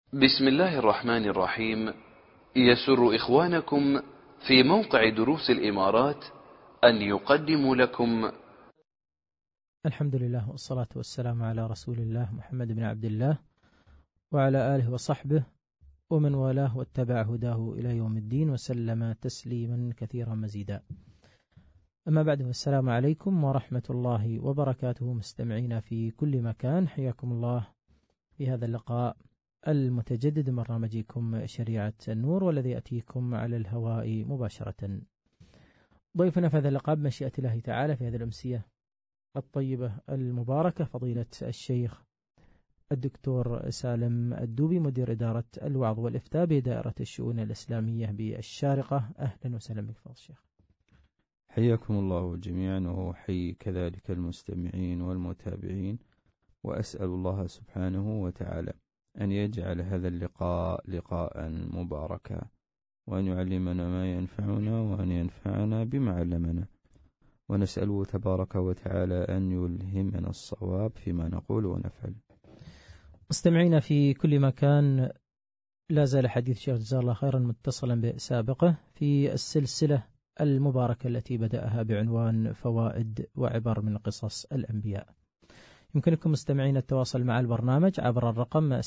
بسم الله الرحمن الرحيم. يسر إخوانكم في موقع دروس الإمارات أن يقدموا لكم الحمد لله والصلاة والسلام على رسول الله محمد بن عبد الله وعلى آله وصحبه ومن والاه واتبع هداه إلى يوم الدين وسلم تسليما كثيرا مزيدا. أما بعد، السلام عليكم ورحمة الله وبركاته. مستمعين في كل مكان، حياكم الله في هذا اللقاء المتجدد من برنامجكم شريعة النور، والذي يأتيكم على الهواء مباشرة. ضيفنا في هذا اللقاء بمشيئة الله تعالى في هذه الأمسية الطيبة المباركة فضيلة الشيخ الدكتور سالم الدوبي، مدير إدارة الوعظ والإفتاء بدائرة الشؤون الإسلامية بالشارقة. أهلا وسهلا بك فضيلة الشيخ. حياكم الله جميعا، وحي كذلك المستمعين والمتابعين، وأسأل الله سبحانه وتعالى أن يجعل هذا اللقاء لقاء مباركا، وأن يعلمنا ما ينفعنا، وأن ينفعنا بما علمنا، ونسأله تبارك وتعالى أن يلهمنا الصواب فيما نقول ونفعل. مستمعين في كل مكان، لا زال حديث الشيخ جزاه الله خيرا متصلا بسابقه في السلسلة المباركة التي بدأها بعنوان فوائد وعبر من قصص الأنبياء. يمكنكم مستمعين التواصل مع البرنامج عبر الرقم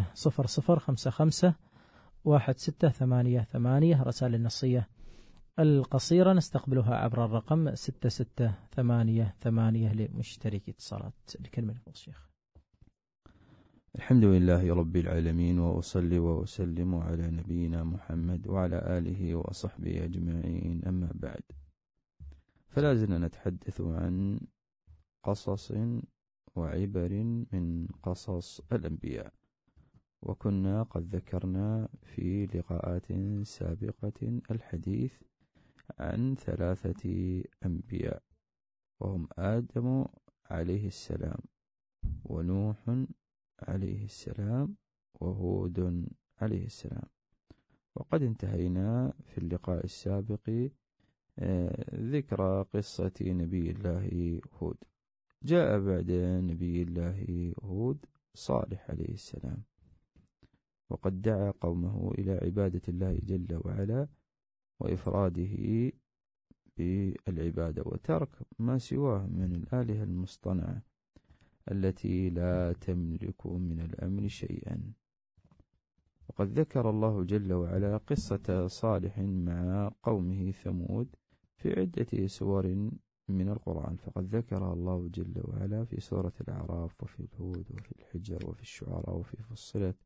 600551688. رسائل النصية القصيرة نستقبلها عبر الرقم 6688 لمشترك اتصالات. الكلمة للشيخ. الحمد لله رب العالمين، وأصلي وأسلم على نبينا محمد وعلى آله وصحبه أجمعين، أما بعد، فلازلنا نتحدث عن قصص وعبر من قصص الأنبياء، وكنا قد ذكرنا في لقاءات سابقة الحديث عن 3 أنبياء، وهم آدم عليه السلام، ونوح عليه السلام، وهود عليه السلام. وقد انتهينا في اللقاء السابق ذكر قصة نبي الله هود. جاء بعد نبي الله هود صالح عليه السلام، وقد دعا قومه إلى عبادة الله جل وعلا وإفراده بالعبادة، وترك ما سواه من الآلهة المصطنعة التي لا تملك من الأمر شيئا. وقد ذكر الله جل وعلا قصة صالح مع قومه ثمود في عدة سور من القرآن، فقد ذكر الله جل وعلا في سورة الأعراف، وفي الهود، وفي الحجر، وفي الشعراء، وفي فصلت.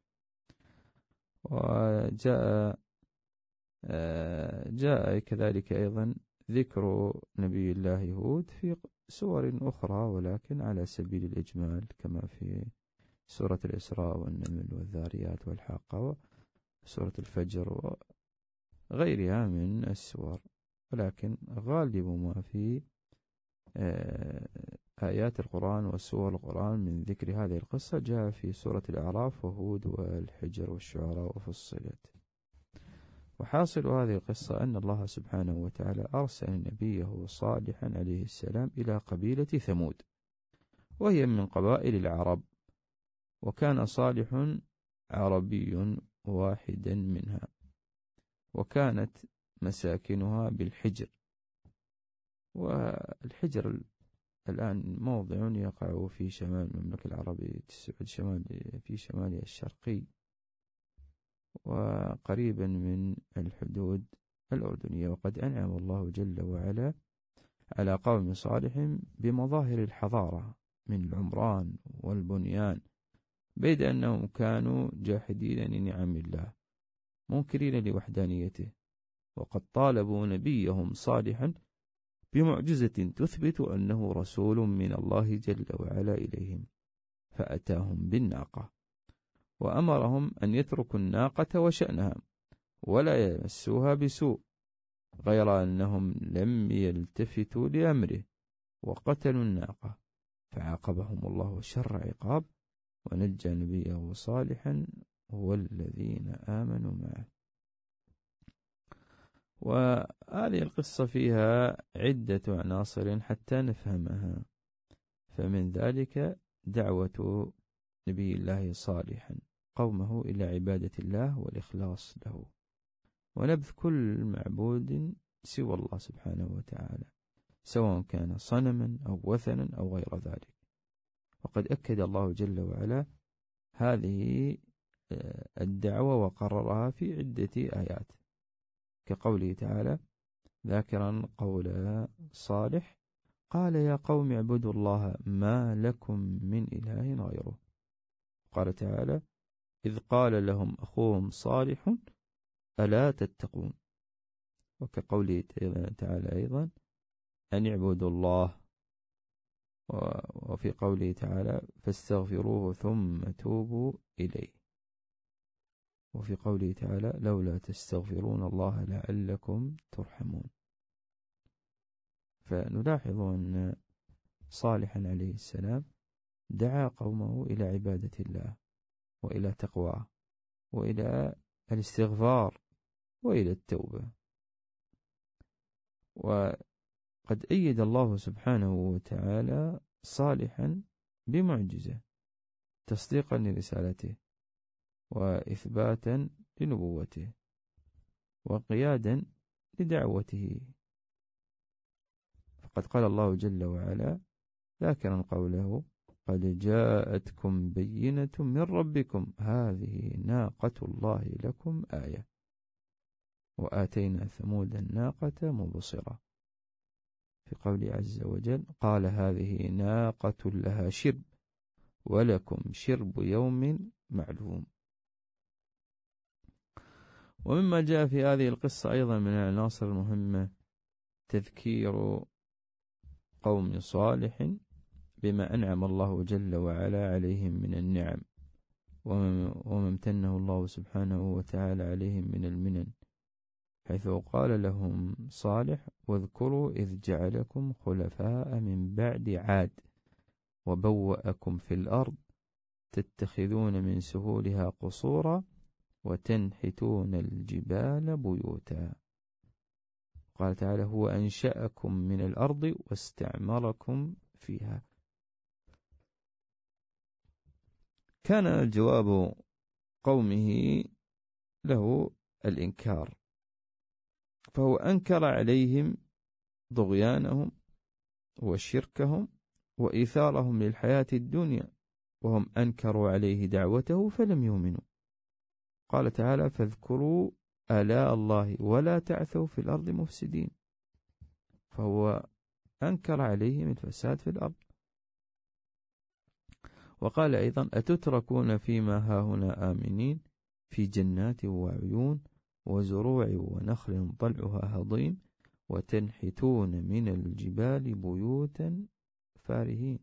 وجاء كذلك أيضا ذكر نبي الله هود في سور أخرى، ولكن على سبيل الإجمال، كما في سورة الإسراء والنمل والذاريات والحاقة وسورة الفجر وغيرها من السور. ولكن غالب ما في آيات القرآن وسور القرآن من ذكر هذه القصة جاء في سورة الأعراف وهود والحجر والشعراء وفصلت. وحاصل هذه القصة أن الله سبحانه وتعالى أرسل نبيه صالحا عليه السلام إلى قبيلة ثمود، وهي من قبائل العرب، وكان صالح عربي واحدا منها، وكانت مساكنها بالحجر. والحجر الآن موضع يقع في شمال المملكة العربية السعودية، في شمالها الشرقي، وقريبا من الحدود الأردنية. وقد أنعم الله جل وعلا على قوم صالح بمظاهر الحضارة من العمران والبنيان، بيد أنهم كانوا جاحدين لنعم الله منكرين لوحدانيته، وقد طالبوا نبيهم صالحا بمعجزة تثبت أنه رسول من الله جل وعلا إليهم، فأتاهم بالناقة، وأمرهم أن يتركوا الناقة وشأنها ولا يمسوها بسوء، غير أنهم لم يلتفتوا لأمره وقتلوا الناقة، فعاقبهم الله شر عقاب، ونجى نبيه صالحا والذين آمنوا معه. وهذه القصة فيها عدة عناصر حتى نفهمها، فمن ذلك دعوة نبي الله صالحا قومه إلى عبادة الله والإخلاص له، ونبذ كل معبود سوى الله سبحانه وتعالى، سواء كان صنما أو وثنا أو غير ذلك. وقد أكد الله جل وعلا هذه الدعوة وقررها في عدة آيات، كقوله تعالى ذاكرا قول صالح قال يا قوم اعبدوا الله ما لكم من إله غيره. قال تعالى إذ قال لهم أخوهم صالح ألا تتقون. وكقوله تعالى أيضا أن اعبدوا الله. وفي قوله تعالى فاستغفروه ثم توبوا إليه. وفي قوله تعالى لولا تستغفرون الله لعلكم ترحمون. فنلاحظ أن صالحا عليه السلام دعا قومه إلى عبادة الله وإلى تقواه وإلى الاستغفار وإلى التوبة. وقد أيد الله سبحانه وتعالى صالحا بمعجزة تصديقا لرسالته وإثباتا لنبوته وقيادا لدعوته. فقد قال الله جل وعلا ذاكرا قوله قد جاءتكم بينة من ربكم هذه ناقة الله لكم آية وآتينا ثمود الناقة مبصرة. في قوله عز وجل قال هذه ناقة لها شرب ولكم شرب يوم معلوم. ومما جاء في هذه القصة أيضا من العناصر المهمة تذكير قوم صالح بما أنعم الله جل وعلا عليهم من النعم وما امتنه الله سبحانه وتعالى عليهم من المنن، حيث قال لهم صالح واذكروا إذ جعلكم خلفاء من بعد عاد وبوأكم في الأرض تتخذون من سهولها قصورا وتنحتون الجبال بيوتا. قال تعالى هو أنشأكم من الأرض واستعمركم فيها. كان جواب قومه له الإنكار، فهو أنكر عليهم طغيانهم وشركهم وإيثارهم للحياة الدنيا، وهم أنكروا عليه دعوته فلم يؤمنوا. قال تعالى فاذكروا آلاء الله ولا تعثوا في الأرض مفسدين. فهو أنكر عليهم الفساد في الأرض. وقال أيضا أتتركون فيما هاهنا آمنين في جنات وعيون وزروع ونخل طلعها هضيم وتنحتون من الجبال بيوتا فارهين.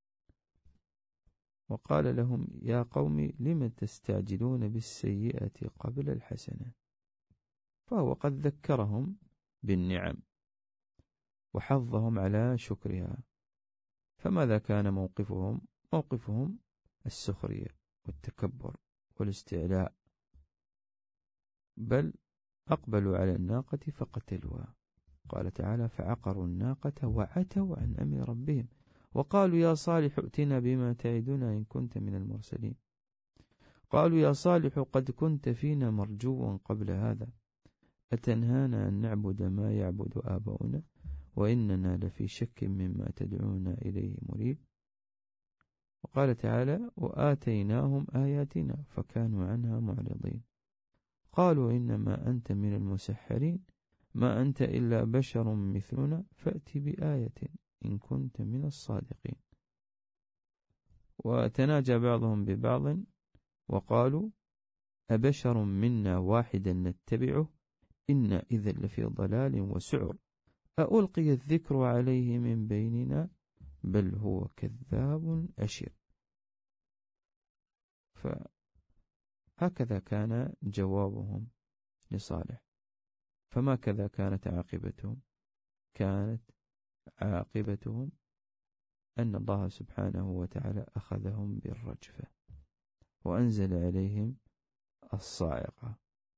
وقال لهم يا قوم لم تستعجلون بالسيئة قبل الحسنة. فهو قد ذكرهم بالنعم وحظهم على شكرها. فماذا كان موقفهم؟ موقفهم السخرية والتكبر والاستعلاء، بل أقبلوا على الناقة فقتلوها. قال تعالى فعقروا الناقة وعتوا عن أمر ربهم وقالوا يا صالح ائتنا بما تعدنا إن كنت من المرسلين. قالوا يا صالح قد كنت فينا مرجوا قبل هذا أتنهانا أن نعبد ما يعبد آباؤنا وإننا لفي شك مما تدعونا إليه مريب. وقال تعالى وآتيناهم آياتنا فكانوا عنها معرضين. قالوا إنما أنت من المسحرين ما أنت إلا بشر مثلنا فأت بآية إن كنت من الصادقين. وتناجى بعضهم ببعض وقالوا أبشر منا واحدا نتبعه إنا إذا لفي ضلال وسعر ألقي الذكر عليه من بيننا بل هو كذاب أشر. فهكذا كان جوابهم لصالح. فما كذا كانت عاقبتهم؟ كانت عاقبتهم أن الله سبحانه وتعالى أخذهم بالرجفة وأنزل عليهم الصاعقة،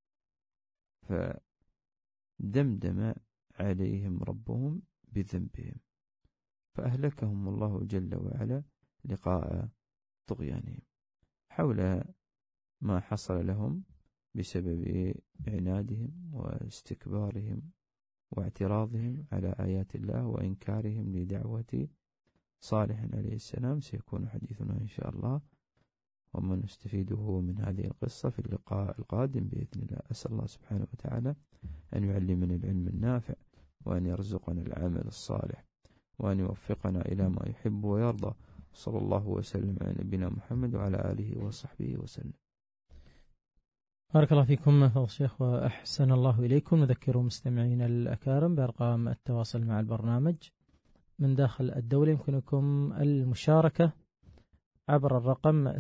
فدمدم عليهم ربهم بذنبهم فأهلكهم الله جل وعلا لقاء طغيانهم. حول ما حصل لهم بسبب عنادهم واستكبارهم واعتراضهم على آيات الله وإنكارهم لدعوة صالح عليه السلام. سيكون حديثنا إن شاء الله وما نستفيده من هذه القصة في اللقاء القادم بإذن الله. أسأل الله سبحانه وتعالى أن يعلمنا العلم النافع، وأن يرزقنا العمل الصالح، وأن يوفقنا إلى ما يحب ويرضى. صلى الله وسلم على نبينا محمد وعلى آله وصحبه وسلم. بارك الله فيكم فضل الشيخ وأحسن الله إليكم. نذكر مستمعين الأكارم بأرقام التواصل مع البرنامج من داخل الدولة. يمكنكم المشاركة عبر الرقم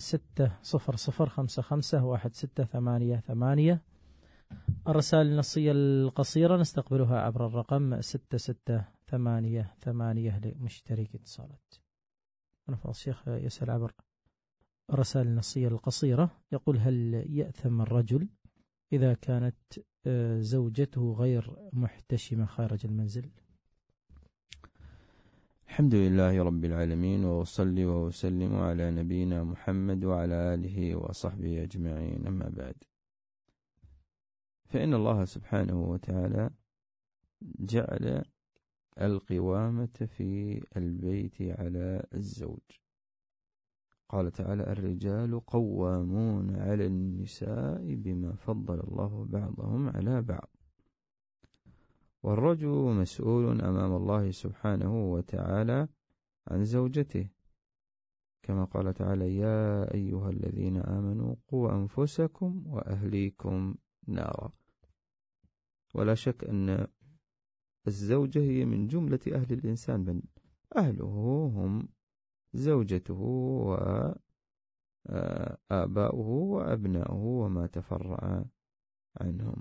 600551688. الرسائل النصية القصيرة نستقبلها عبر الرقم 6688 لمشترك اتصالات. فضل الشيخ يسأل عبر الرسائل النصية القصيرة، يقول: هل يأثم الرجل إذا كانت زوجته غير محتشمة خارج المنزل؟ الحمد لله رب العالمين، وأصلي وأسلم على نبينا محمد وعلى آله وصحبه أجمعين، أما بعد. فإن الله سبحانه وتعالى جعل القوامة في البيت على الزوج. قال تعالى: الرجال قوامون على النساء بما فضل الله بعضهم على بعض. والرجل مسؤول أمام الله سبحانه وتعالى عن زوجته، كما قال تعالى: يا أيها الذين آمنوا قوا أنفسكم وأهليكم نارا. ولا شك أن الزوجة هي من جملة أهل الإنسان، بل أهله هم زوجته وآباؤه وأبناؤه وما تفرع عنهم،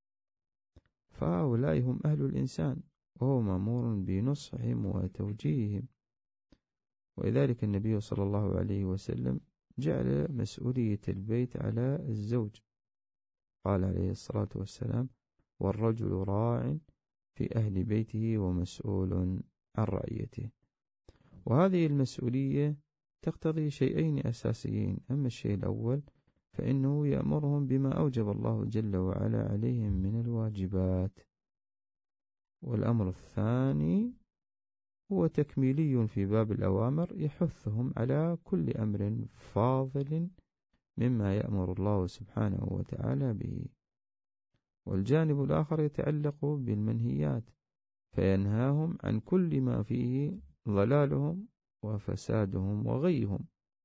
فهؤلاء هم أهل الإنسان، وهو مأمور بنصحهم وتوجيههم. ولذلك النبي صلى الله عليه وسلم جعل مسؤولية البيت على الزوج. قال عليه الصلاة والسلام: والرجل راع في أهل بيته ومسؤول عن رعيته. وهذه المسؤولية تقتضي شيئين أساسيين. أما الشيء الأول فإنه يأمرهم بما أوجب الله جل وعلا عليهم من الواجبات، والأمر الثاني هو تكميلي في باب الأوامر، يحثهم على كل أمر فاضل مما يأمر الله سبحانه وتعالى به. والجانب الآخر يتعلق بالمنهيات، فينهاهم عن كل ما فيه ضلالهم وفسادهم وغيهم.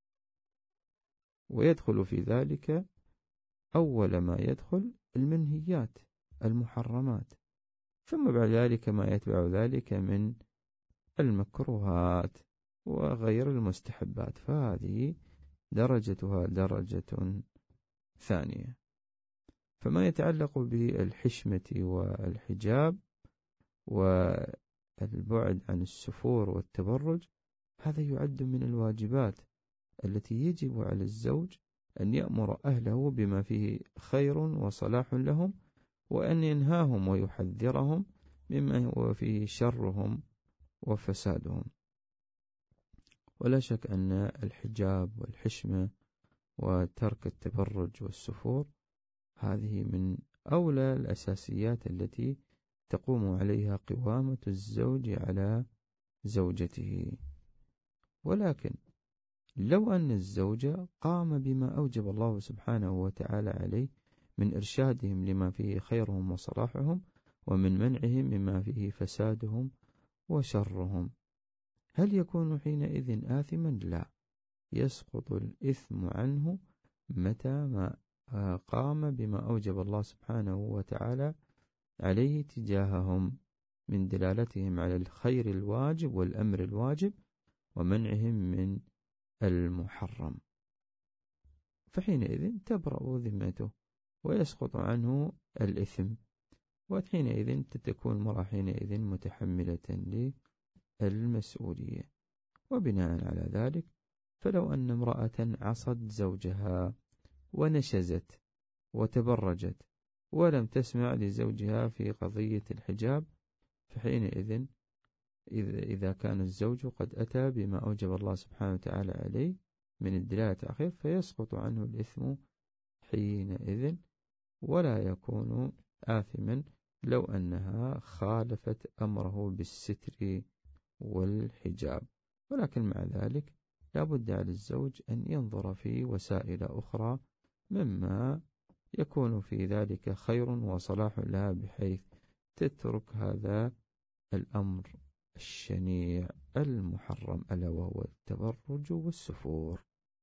ويدخل في ذلك أول ما يدخل المنهيات المحرمات، ثم بعد ذلك ما يتبع ذلك من المكروهات وغير المستحبات، فهذه درجتها درجة ثانية. فما يتعلق بالحشمة والحجاب والبعد عن السفور والتبرج، هذا يعد من الواجبات التي يجب على الزوج أن يأمر أهله بما فيه خير وصلاح لهم، وأن ينهاهم ويحذرهم مما هو فيه شرهم وفسادهم. ولا شك أن الحجاب والحشمة وترك التبرج والسفور هذه من أولى الأساسيات التي تقوم عليها قوامة الزوج على زوجته. ولكن لو أن الزوج قام بما أوجب الله سبحانه وتعالى عليه من إرشادهم لما فيه خيرهم وصلاحهم، ومن منعهم مما فيه فسادهم وشرهم، هل يكون حينئذ آثما؟ لا، يسقط الإثم عنه متى ما قام بما أوجب الله سبحانه وتعالى عليه تجاههم من دلالتهم على الخير الواجب والأمر الواجب ومنعهم من المحرم، فحينئذ تبرأ ذمته ويسقط عنه الإثم، وحينئذ تكون المرأة حينئذ متحملة للمسؤولية. وبناء على ذلك فلو أن امرأة عصت زوجها ونشزت وتبرجت ولم تسمع لزوجها في قضية الحجاب، فحينئذ إذا كان الزوج قد أتى بما أوجب الله سبحانه وتعالى عليه من الدلالة الأخير، فيسقط عنه الإثم حينئذ، ولا يكون آثما لو أنها خالفت أمره بالستر والحجاب. ولكن مع ذلك لا بد على الزوج أن ينظر في وسائل أخرى مما يكون في ذلك خير وصلاح لها، بحيث تترك هذا الأمر الشنيع المحرم ألا وهو التبرج والسفور.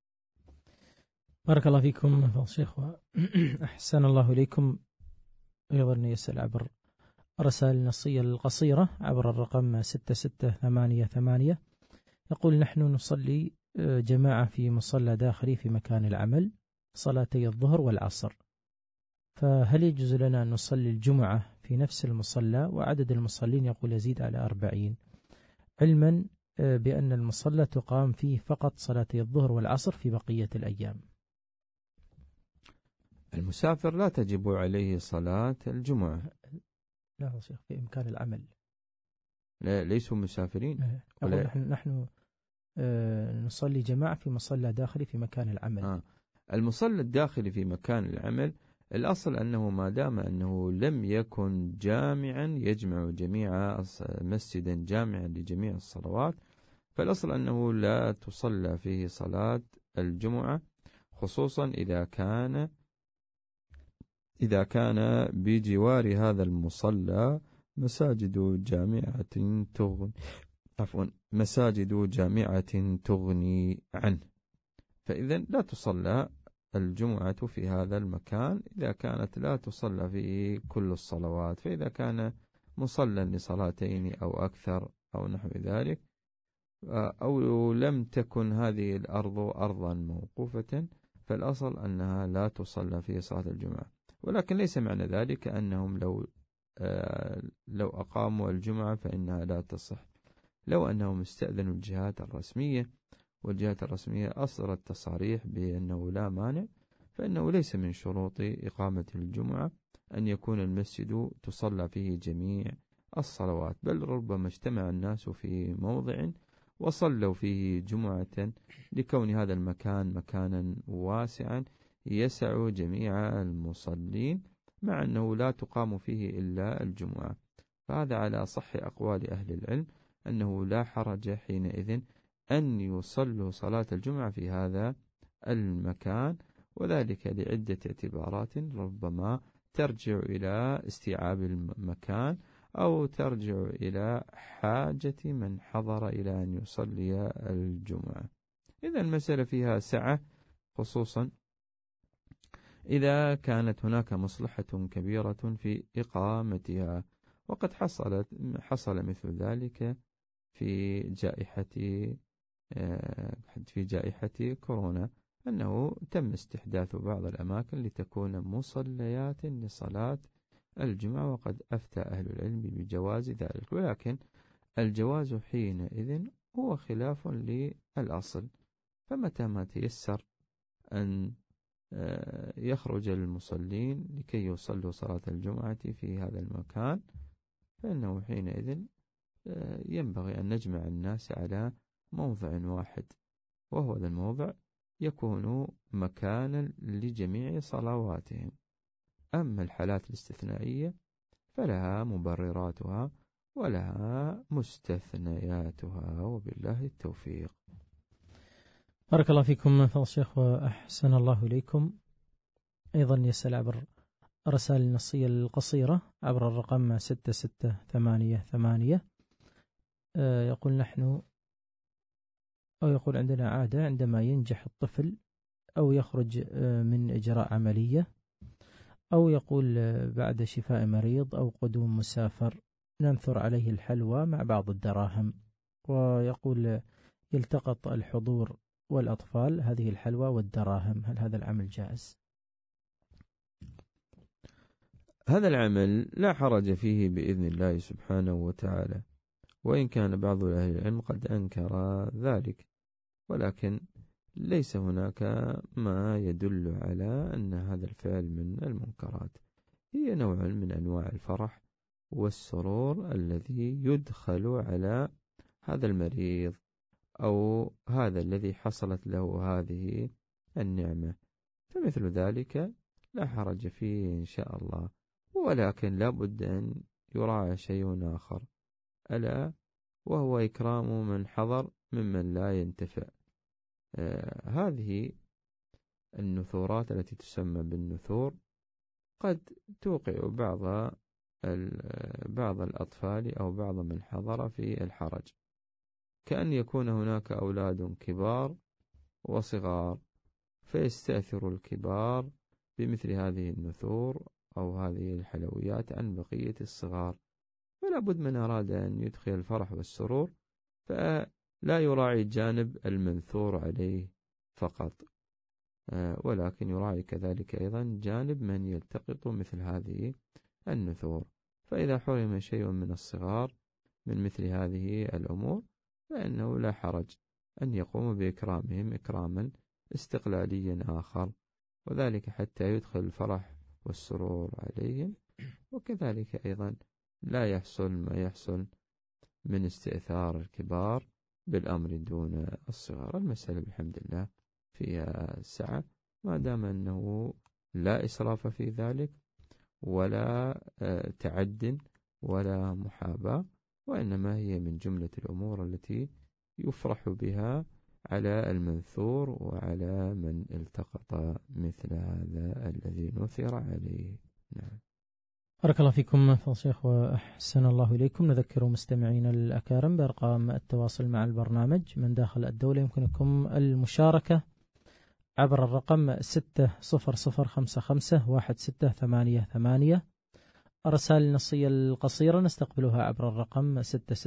بارك الله فيكم فضل الشيخ وأحسن الله إليكم. أيضا يسأل عبر رسائل النصية القصيرة عبر الرقم 6688، يقول: نحن نصلي جماعة في مصلى داخلي في مكان العمل صلاتي الظهر والعصر، فهل يجوز لنا أن نصلي الجمعة في نفس المصلى وعدد المصلين يقول يزيد على 40، علما بأن المصلى تقام فيه فقط صلاتي الظهر والعصر في بقية الأيام؟ المسافر لا تجب عليه صلاة الجمعة. لا شيخ، في إمكان العمل. لا، ليسوا مسافرين. نحن نصلي جماعة في مصلى داخلي في مكان العمل. المصلى الداخلي في مكان العمل، الأصل أنه ما دام أنه لم يكن جامعا يجمع جميع مسجدا جامعا لجميع الصلوات، فالأصل أنه لا تصلى فيه صلاة الجمعة، خصوصا إذا كان بجوار هذا المصلى مساجد جامعة تغني عنه، فإذا لا تصلى الجمعة في هذا المكان إذا كانت لا تصلى فيه كل الصلوات. فإذا كان مصلى لصلاتين أو أكثر أو نحو ذلك، أو لم تكن هذه الأرض أرضا موقوفة، فالأصل أنها لا تصلى فيه صلاة الجمعة. ولكن ليس معنى ذلك أنهم لو أقاموا الجمعة فإنها لا تصح. لو أنهم استأذنوا الجهات الرسمية والجهات الرسمية أصدرت تصاريح بأنه لا مانع، فإنه ليس من شروط إقامة الجمعة أن يكون المسجد تصلى فيه جميع الصلوات، بل ربما اجتمع الناس في موضع وصلوا فيه جمعة لكون هذا المكان مكانا واسعا يسع جميع المصلين، مع أنه لا تقام فيه إلا الجمعة. فهذا على صح أقوال أهل العلم أنه لا حرج حينئذ أن يصلوا صلاة الجمعة في هذا المكان، وذلك لعدة اعتبارات ربما ترجع إلى استيعاب المكان أو ترجع إلى حاجة من حضر إلى أن يصلي الجمعة. إذا المسألة فيها سعة، خصوصا إذا كانت هناك مصلحة كبيرة في إقامتها، وقد حصل مثل ذلك في جائحة كورونا، أنه تم استحداث بعض الأماكن لتكون مصليات لصلاة الجمعة، وقد أفتى أهل العلم بجواز ذلك. ولكن الجواز حينئذ هو خلاف للأصل، فمتى ما تيسر أن يخرج المصلين لكي يصلوا صلاة الجمعة في هذا المكان، فإنه حينئذ ينبغي أن نجمع الناس على موضع واحد، وهو ذا الموضع يكون مكانا لجميع صلواتهم. أما الحالات الاستثنائية فلها مبرراتها ولها مستثنياتها، وبالله التوفيق. بارك الله فيكم فضل الشيخ وأحسن الله إليكم. أيضا يسأل عبر رسائل النصية القصيرة عبر الرقم 6688، يقول: نحن أو يقول عندنا عادة عندما ينجح الطفل أو يخرج من إجراء عملية، أو يقول بعد شفاء مريض أو قدوم مسافر، ننثر عليه الحلوى مع بعض الدراهم، ويقول يلتقط الحضور والأطفال هذه الحلوى والدراهم، هل هذا العمل جائز؟ هذا العمل لا حرج فيه بإذن الله سبحانه وتعالى، وإن كان بعض أهل العلم قد أنكر ذلك، ولكن ليس هناك ما يدل على أن هذا الفعل من المنكرات. هي نوع من أنواع الفرح والسرور الذي يدخل على هذا المريض أو هذا الذي حصلت له هذه النعمة، فمثل ذلك لا حرج فيه إن شاء الله. ولكن لا بد أن يراعى شيء آخر، ألا وهو إكرام من حضر ممن لا ينتفع. هذه النثورات التي تسمى بالنثور قد توقع بعض الأطفال أو بعض من حضر في الحرج، كأن يكون هناك أولاد كبار وصغار، فيستأثر الكبار بمثل هذه النثور أو هذه الحلويات عن بقية الصغار. فلا بد من أراد أن يدخل الفرح والسرور فلا يراعي الجانب المنثور عليه فقط، ولكن يراعي كذلك أيضا جانب من يلتقط مثل هذه النثور. فإذا حرم شيء من الصغار من مثل هذه الأمور فإنه لا حرج أن يقوم بإكرامهم إكراما استقلاليا آخر، وذلك حتى يدخل الفرح والسرور عليهم. وكذلك أيضا لا يحصل ما يحصل من استئثار الكبار بالأمر دون الصغار. المسألة بحمد الله فيها سعة، ما دام أنه لا إسراف في ذلك ولا تعد ولا محاباة، وإنما هي من جملة الأمور التي يفرح بها على المنثور وعلى من التقط مثل هذا الذي نثر عليه. نعم. بارك الله فيكم فضل الشيخ وأحسن الله إليكم. نذكر مستمعين الأكارم بأرقام التواصل مع البرنامج. من داخل الدولة يمكنكم المشاركة عبر الرقم 6005516888. أرسال النصية القصيرة نستقبلها عبر الرقم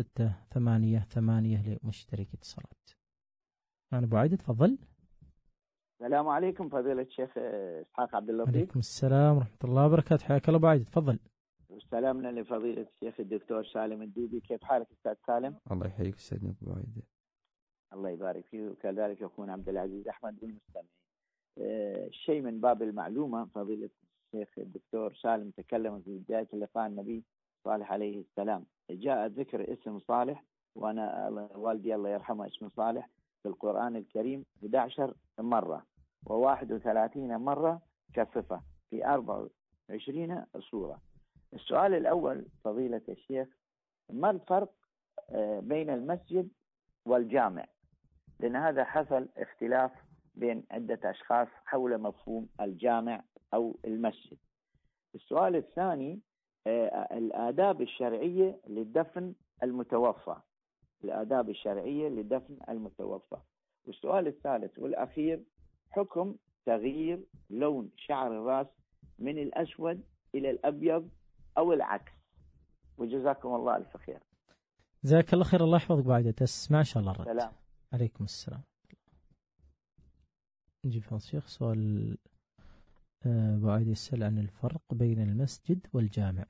6688 لمشترك اتصالات. أنا أبو عايد، تفضل. السلام عليكم فضيلة الشيخ إسحاق عبد اللطيف. عليكم السلام ورحمة الله وبركاته، حياك الله أبو عايد، تفضل. وسلامنا لفضيلة الشيخ الدكتور سالم الدوبي. كيف حالك أستاذ سالم؟ الله يحييك سيدنا أبو عايد. الله يبارك فيه، وكذلك أخونا عبد العزيز أحمد والمستمعين. شيء من باب المعلومة، فضيلة الشيخ الدكتور سالم تكلم في بداية اللقاء النبي صالح عليه السلام. جاء ذكر اسم صالح، وأنا والدي الله يرحمه اسمه صالح في القرآن الكريم 11 مرة و31 مرة كصفة في 24 سورة. السؤال الأول فضيلة الشيخ، ما الفرق بين المسجد والجامع؟ لأن هذا حصل اختلاف بين عدة أشخاص حول مفهوم الجامع أو المسجد. السؤال الثاني، الآداب الشرعية للدفن المتوفى. الآداب الشرعية لدفن المتوفى. والسؤال الثالث والأخير، حكم تغيير لون شعر الرأس من الأسود إلى الأبيض أو العكس. وجزاكم الله ألف خير. جزاك الله خير، الله يحفظك بعد تسمع إن شاء الله الرد. سلام. عليكم السلام. نجيب فضل الشيخ سؤال أبو عايد يسأل عن الفرق بين المسجد والجامع.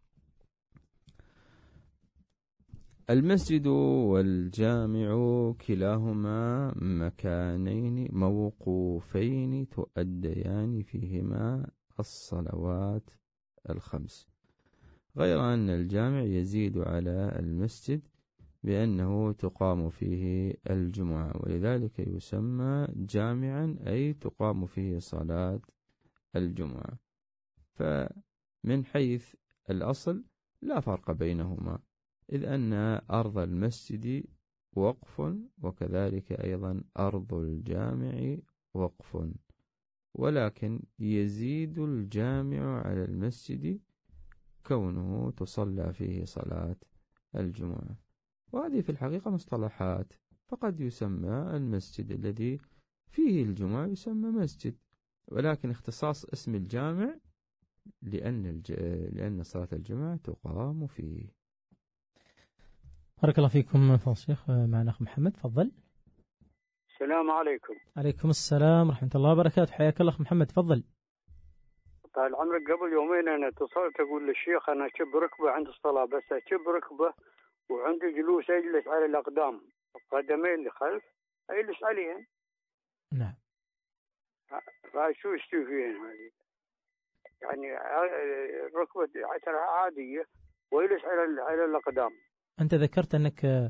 المسجد والجامع كلاهما مكانين موقوفين تؤديان فيهما الصلوات الخمس، غير أن الجامع يزيد على المسجد بأنه تقام فيه الجمعة، ولذلك يسمى جامعا أي تقام فيه صلاة الجمعة. فمن حيث الأصل لا فرق بينهما، إذ أن أرض المسجد وقف وكذلك أيضا أرض الجامع وقف، ولكن يزيد الجامع على المسجد كونه تصلى فيه صلاة الجمعة. وهذه في الحقيقة مصطلحات، فقد يسمى المسجد الذي فيه الجمعة يسمى مسجد، ولكن اختصاص اسم الجامع لأن صلاة الجمعة تقام فيه. بارك الله فيكم فضل الشيخ. معنا أخ محمد، تفضل. السلام عليكم. عليكم السلام ورحمة الله وبركاته، حياك الله أخ محمد، تفضل. طال عمرك، قبل يومين أنا اتصلت أقول للشيخ أنا أشب ركبة عند الصلاة، بس أشب ركبة وعندي جلوس أجلس على الأقدام، قدمين لخلف أجلس عليهن. نعم. فشو يستوي فيهن هذه؟ يعني ركبة عادية ويجلس على الأقدام. أنت ذكرت أنك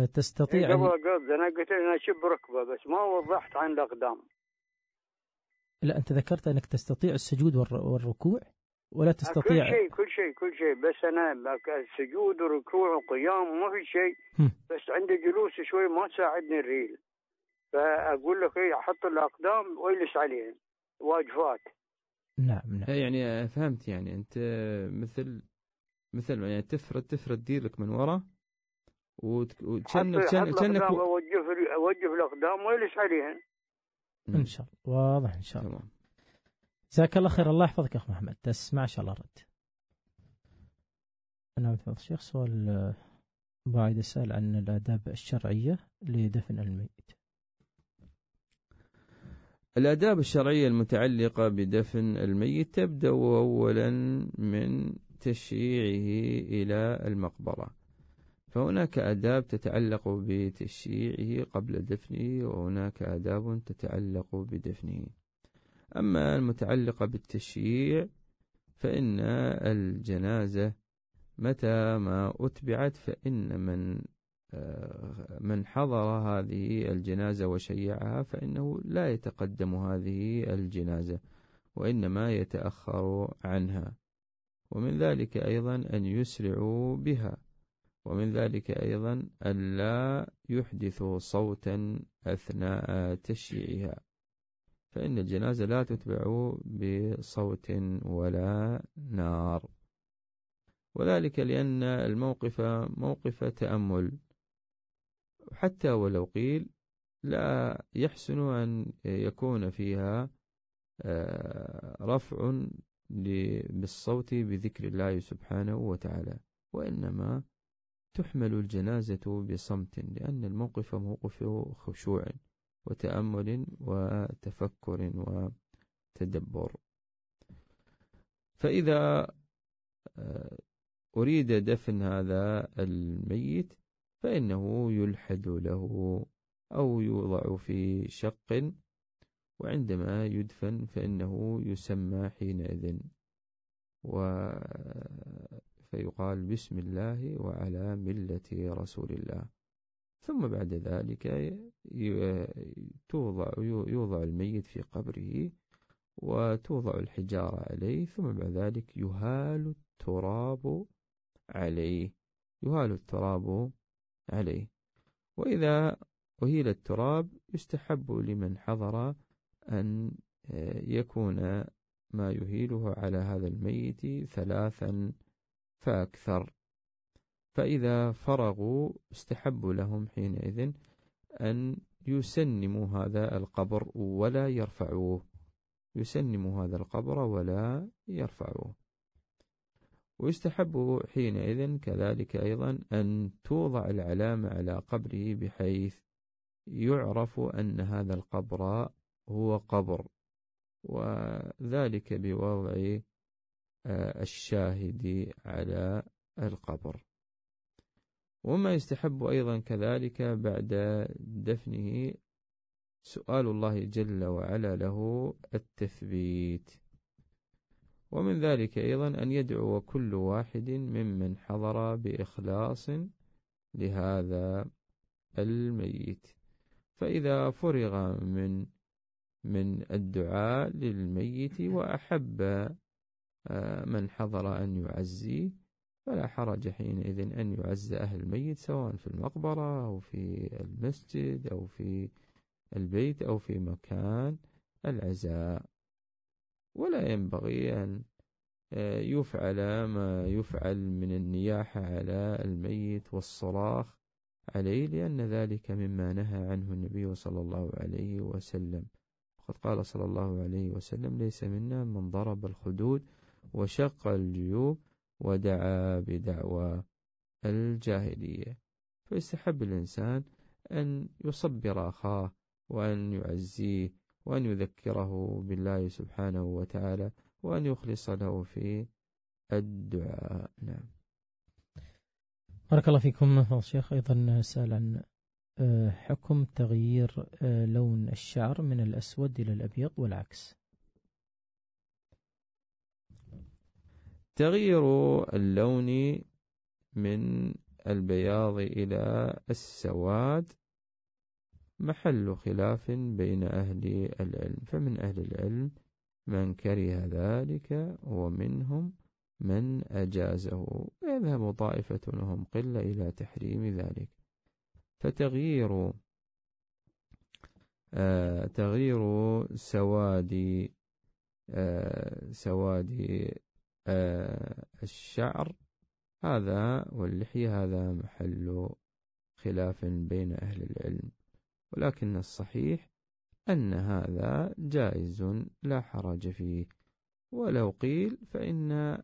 تستطيع قبل أنا قلت أنا أشب ركبة، بس ما وضحت عن الأقدام. لا، أنت ذكرت أنك تستطيع السجود والركوع ولا تستطيع كل شيء بس أنا السجود وركوع وقيام ما في شيء. بس عندي جلوس شوي ما تساعدني الريل، فأقول لك إيه، أحط الأقدام ويلس عليهم واجفات. نعم. يعني فهمت، يعني أنت مثل يعني تفرد ديرك من وراء وتشنك أوجف الأقدام ويلس عليهم. إن شاء الله واضح إن شاء الله. تمام. جزاك الله خير. الله يحفظك يا أخ محمد. تسمع إن شاء الله رد. نعم فضل الشيخ. سؤال أبو عايد يسأل عن الآداب الشرعية لدفن الميت. الآداب الشرعية المتعلقة بدفن الميت تبدأ أولا من تشييعه إلى المقبرة، فهناك آداب تتعلق بتشييعه قبل دفنه، وهناك آداب تتعلق بدفنه. أما المتعلقة بالتشييع فإن الجنازة متى ما أتبعت فإن من حضر هذه الجنازة وشيعها فإنه لا يتقدم هذه الجنازة وإنما يتأخر عنها، ومن ذلك أيضا أن يسرعوا بها، ومن ذلك أيضا أن لا يحدثوا صوتا أثناء تشييعها، فإن الجنازة لا تتبع بصوت ولا نار، وذلك لأن الموقف موقف تأمل، حتى ولو قيل لا يحسن أن يكون فيها رفع بالصوت بذكر الله سبحانه وتعالى، وإنما تحمل الجنازة بصمت، لأن الموقف موقف خشوع وتأمل وتفكر وتدبر. فإذا أريد دفن هذا الميت فإنه يلحد له أو يوضع في شق، وعندما يدفن فإنه يسمى حينئذ فيقال بسم الله وعلى ملة رسول الله، ثم بعد ذلك يوضع الميت في قبره وتوضع الحجارة عليه، ثم بعد ذلك يهال التراب عليه. وإذا أهيل التراب يستحب لمن حضر أن يكون ما يهيله على هذا الميت 3 فأكثر، فإذا فرغوا استحب لهم حينئذ أن يسنموا هذا القبر ولا يرفعوه، ويستحب حينئذ كذلك أيضا أن توضع العلامة على قبره بحيث يعرف أن هذا القبر هو قبر، وذلك بوضع الشاهد على القبر. وما يستحب أيضا كذلك بعد دفنه سؤال الله جل وعلا له التثبيت، ومن ذلك أيضا أن يدعو كل واحد ممن حضر بإخلاص لهذا الميت، فإذا فرغ من الدعاء للميت وأحب من حضر أن يعزي فلا حرج حينئذ أن يعز أهل الميت سواء في المقبرة أو في المسجد أو في البيت أو في مكان العزاء، ولا ينبغي أن يفعل ما يفعل من النياحة على الميت والصراخ عليه، لأن ذلك مما نهى عنه النبي صلى الله عليه وسلم. وقد قال صلى الله عليه وسلم: ليس منا من ضرب الخدود وشق الجيوب ودعا بدعوى الجاهلية. فيستحب الإنسان أن يصبر أخاه وأن يعزيه وأن يذكره بالله سبحانه وتعالى وأن يخلص له في الدعاء. نعم. بارك الله فيكم فضل الشيخ. أيضا سأل عن حكم تغيير لون الشعر من الأسود إلى الأبيض والعكس. تغيير اللون من البياض إلى السواد محل خلاف بين أهل العلم، فمن أهل العلم من كره ذلك ومنهم من أجازه، ويذهب طائفة وهم قلة إلى تحريم ذلك. فتغيير سواد الشعر هذا واللحية هذا محل خلاف بين أهل العلم، ولكن الصحيح أن هذا جائز لا حرج فيه، ولو قيل فإن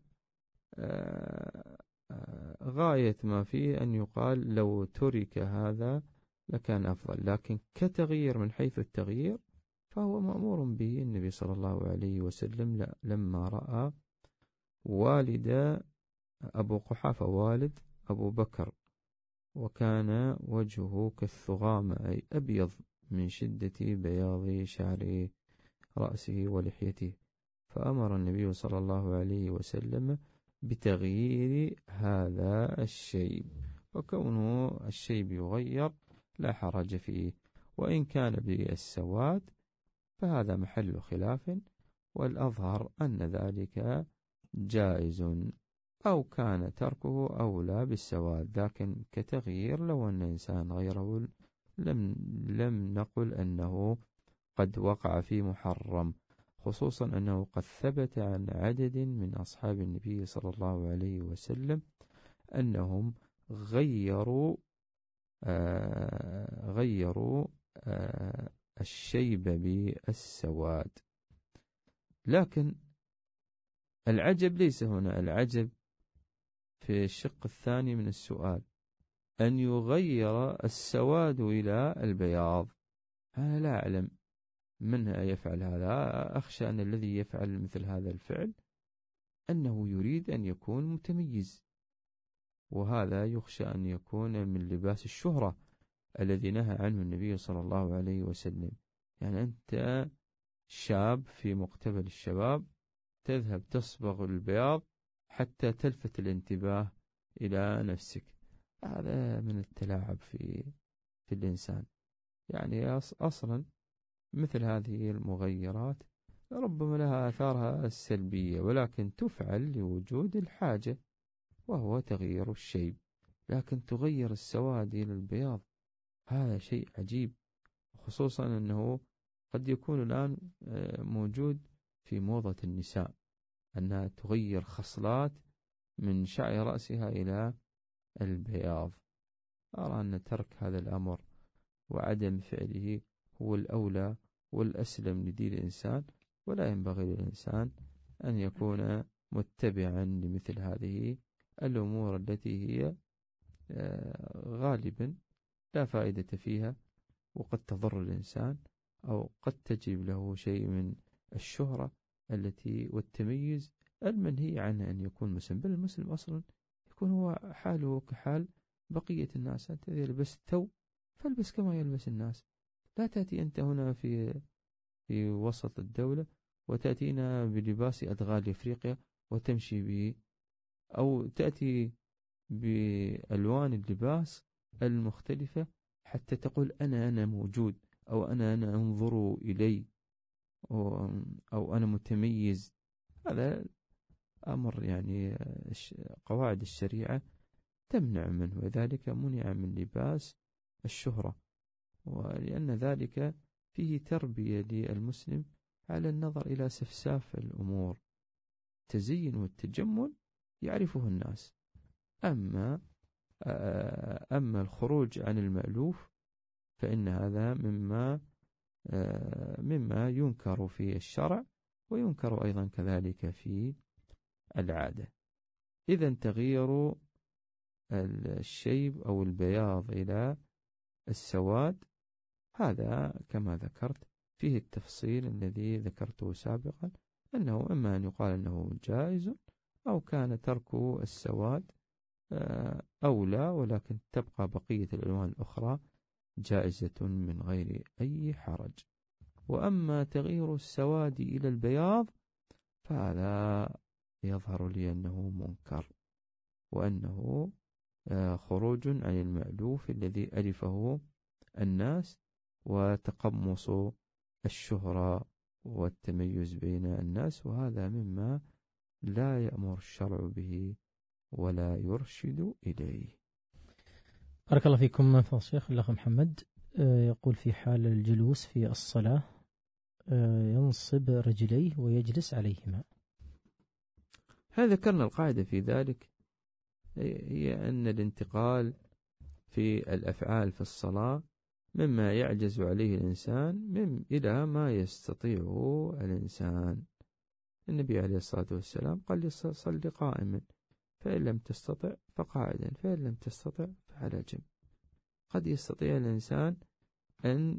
غاية ما فيه أن يقال لو ترك هذا لكان أفضل، لكن كتغيير من حيث التغيير فهو مأمور به النبي صلى الله عليه وسلم لما رأى والد أبو قحافة والد أبو بكر وكان وجهه كالثغام أي أبيض من شدة بياض شعر رأسه ولحيته، فأمر النبي صلى الله عليه وسلم بتغيير هذا الشيب، وكونه الشيب يغير لا حرج فيه، وإن كان بالسواد فهذا محل خلاف، والأظهر أن ذلك جائز، أو كان تركه أولى بالسواد، لكن كتغيير لو أن إنسان غيره لم نقل أنه قد وقع في محرم، خصوصا أنه قد ثبت عن عدد من أصحاب النبي صلى الله عليه وسلم أنهم غيروا الشيب بالسواد. لكن العجب ليس هنا، العجب في الشق الثاني من السؤال، أن يغير السواد إلى البياض. أنا لا أعلم من يفعل هذا، أخشى أن الذي يفعل مثل هذا الفعل أنه يريد أن يكون متميز، وهذا يخشى أن يكون من لباس الشهرة الذي نهى عنه النبي صلى الله عليه وسلم. يعني أنت شاب في مقتبل الشباب تذهب تصبغ البياض حتى تلفت الانتباه إلى نفسك، هذا من التلاعب في الإنسان. يعني أصلا مثل هذه المغيرات ربما لها آثارها السلبية، ولكن تفعل لوجود الحاجة وهو تغيير الشيب، لكن تغير السواد إلى البياض هذا شيء عجيب، خصوصا أنه قد يكون الآن موجود في موضة النساء أنها تغير خصلات من شعر رأسها إلى البياض. أرى أن ترك هذا الأمر وعدم فعله هو الأولى والأسلم لدين الإنسان، ولا ينبغي للإنسان أن يكون متبعا لمثل هذه الأمور التي هي غالبا لا فائدة فيها، وقد تضر الإنسان أو قد تجلب له شيء من الشهرة التي والتميز المنهي عنه أن يكون مسلم. بل المسلم أصلا يكون هو حاله كحال بقية الناس، أنت إذا لبست ثوب فالبس كما يلبس الناس، لا تأتي أنت هنا في وسط الدولة وتأتينا بلباس أدغال أفريقيا وتمشي به، أو تأتي بألوان اللباس المختلفة حتى تقول أنا موجود، أو أنا انظروا إلي، أو أنا متميز. هذا أمر يعني قواعد الشريعة تمنع منه، وذلك منع من لباس الشهرة، ولأن ذلك فيه تربية للمسلم على النظر إلى سفساف الأمور. التزين والتجمل يعرفه الناس، أما الخروج عن المألوف فإن هذا مما ينكر في الشرع، وينكر أيضا كذلك في العادة. إذن تغيير الشيب أو البياض إلى السواد هذا كما ذكرت فيه التفصيل الذي ذكرته سابقا، أنه إما أن يقال أنه جائز، أو كان ترك السواد أولى، ولكن تبقى بقية الألوان الأخرى جائزة من غير أي حرج. وأما تغيير السواد إلى البياض فهذا يظهر لي أنه منكر، وأنه خروج عن المألوف الذي ألفه الناس، وتقمص الشهرة والتميز بين الناس، وهذا مما لا يأمر الشرع به ولا يرشد إليه. بارك الله فيكم فضيلة الشيخ. الأخ محمد يقول في حال الجلوس في الصلاة ينصب رجليه ويجلس عليهما. هذا ذكرنا القاعدة في ذلك، هي أن الانتقال في الأفعال في الصلاة مما يعجز عليه الإنسان إلى ما يستطيعه الإنسان. النبي عليه الصلاة والسلام قال لي صل قائما، فإن لم تستطع فقاعدا، فإن لم تستطع فعلى جنب. قد يستطيع الإنسان أن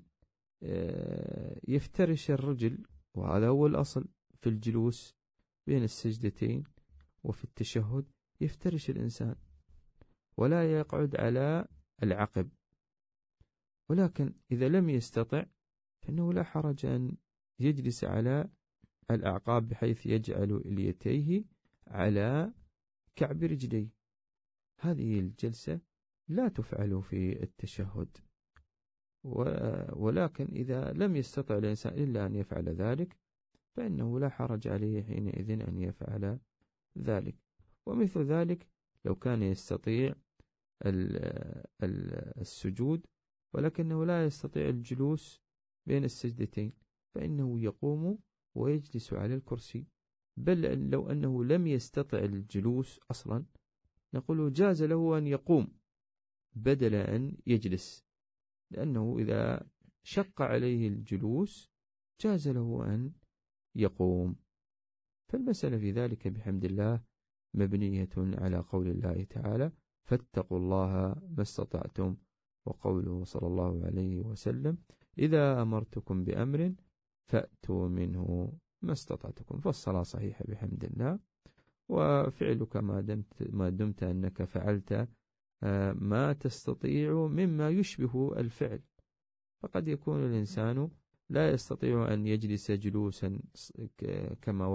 يفترش الرجل، وهذا هو الأصل في الجلوس بين السجدتين وفي التشهد، يفترش الإنسان ولا يقعد على العقب. ولكن إذا لم يستطع فإنه لا حرج أن يجلس على الأعقاب بحيث يجعل اليتيه على كعب رجليه. هذه الجلسة لا تفعل في التشهد، ولكن إذا لم يستطع الإنسان إلا أن يفعل ذلك فإنه لا حرج عليه حينئذ أن يفعل ذلك. ومثل ذلك لو كان يستطيع السجود ولكنه لا يستطيع الجلوس بين السجدتين، فإنه يقوم ويجلس على الكرسي. بل لو أنه لم يستطع الجلوس أصلا نقول جاز له أن يقوم بدل أن يجلس، لأنه إذا شق عليه الجلوس جاز له أن يقوم. فالمسألة في ذلك بحمد الله مبنية على قول الله تعالى فاتقوا الله ما استطعتم، وقوله صلى الله عليه وسلم إذا أمرتكم بأمر فأتوا منه ما استطعتكم. فالصلاة صحيحة بحمد الله، وفعلك ما دمت أنك فعلت ما تستطيع مما يشبه الفعل. فقد يكون الإنسان لا يستطيع أن يجلس جلوسا كما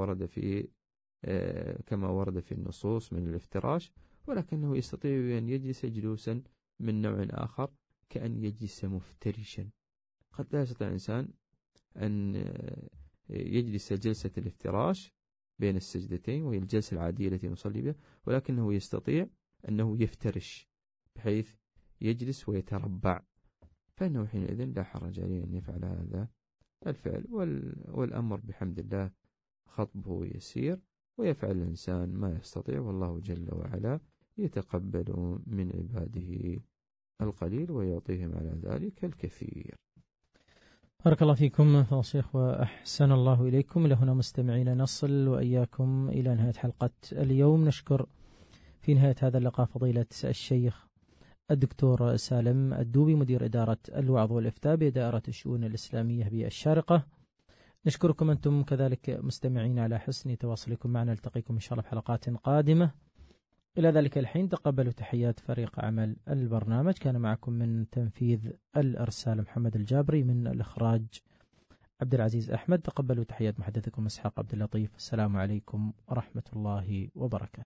ورد في النصوص من الافتراش، ولكنه يستطيع أن يجلس جلوسا من نوع آخر كأن يجلس مفترشا. قد لا يستطيع الإنسان أن يجلس جلسة الافتراش بين السجدتين وهي الجلسة العادية التي نصلي بها، ولكنه يستطيع أنه يفترش بحيث يجلس ويتربع، فإنه حينئذ لا حرج عليه أن يفعل هذا الفعل. والأمر بحمد الله خطبه يسير، ويفعل الإنسان ما يستطيع، والله جل وعلا يتقبل من عباده القليل ويعطيهم على ذلك الكثير. بارك الله فيكم فضيلة الشيخ وأحسن الله إليكم. لهنا مستمعين نصل وإياكم إلى نهاية حلقة اليوم. نشكر في نهاية هذا اللقاء فضيلة الشيخ الدكتور سالم الدوبي مدير إدارة الوعظ والإفتاء بدائرة الشؤون الإسلامية بالشارقة. نشكركم أنتم كذلك مستمعين على حسن تواصلكم معنا. نلتقيكم إن شاء الله في حلقات قادمة. إلى ذلك الحين تقبلوا تحيات فريق عمل البرنامج. كان معكم من تنفيذ الإرسال محمد الجابري، من الإخراج عبد العزيز أحمد. تقبلوا تحيات محدثكم إسحاق عبد اللطيف. السلام عليكم ورحمة الله وبركاته.